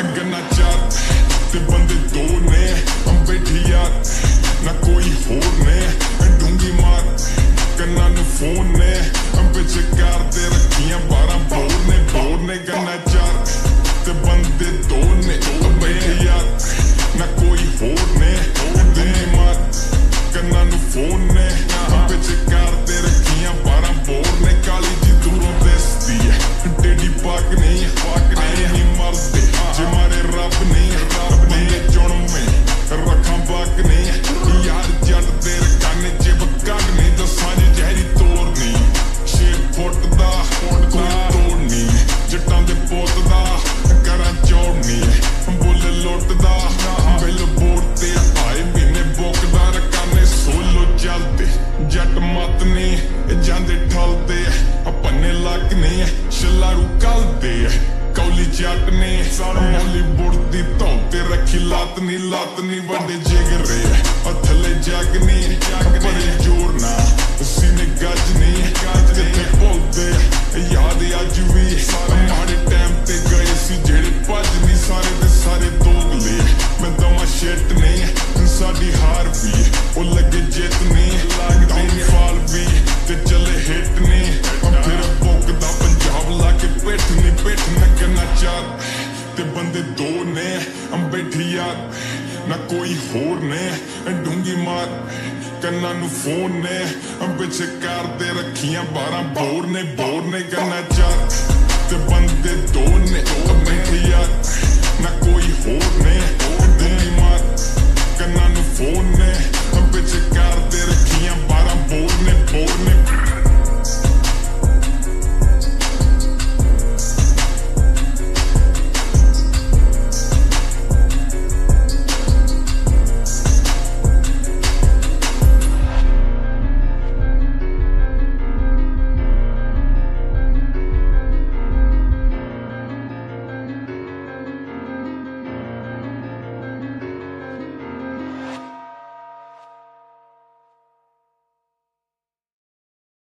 गन्ना चार ते बंदे दो ने बैठी यार ना कोई होर ने डूंगी मार कन्ना नू फोन ने बिच कार ते रखियां 12 बोर ने गन्ना चार ते बंदे दो ने बैठी यार ना कोई होर ने डूंगी मार कन्ना नू फोन ने बिच कार ते रखियां 12 बोर ने काली जी दूरों दसदी है टेढ़ी पाक नहीं नहीं मरदे जे मारे रब नहीं बंदे चुन में रखा बाक नहीं यार जट तेरे काने च बकाग नहीं दसां जहरी तोड़ नहीं 6 फुट दा कोई तोड़ नहीं जट्टां दे पुत्त दा करां चौड़ नहीं बुल लुटदा बिल बोर्ड ते आए महीने बुकदा रकाने सोलो चलदे जट मत नहीं जांदे ठलदे पन्ने लग नहीं छलारू कलदे कौली जट ने मौली बुड़दी धौ ते रखी लत नी वड्डे जिगरे थले जग नहीं बड़े जोर ना सीने गज नहीं जिथे भुलदे याद अज भी माड़े टाइम ते गए सी जेड़े भज नहीं सारे दे सारे दोगले मैं दवा शिट नहीं साडी हार भी ओ लगे जित नहीं डाउनफॉल भी ते चले हिट नहीं फिर भुगदा पंजाब लाके पिठ न करना चार ते बंदे दो ने बैठी यार ना कोई होर ने डूंगी मार कन्ना नू फोन ने बिच कार ते रखियां 12 बोर ने गन्ना चार ते बंदे दो ने बैठी यार ना कोई होर ने डूंगी मार कन्ना नू फोन ने बिच कार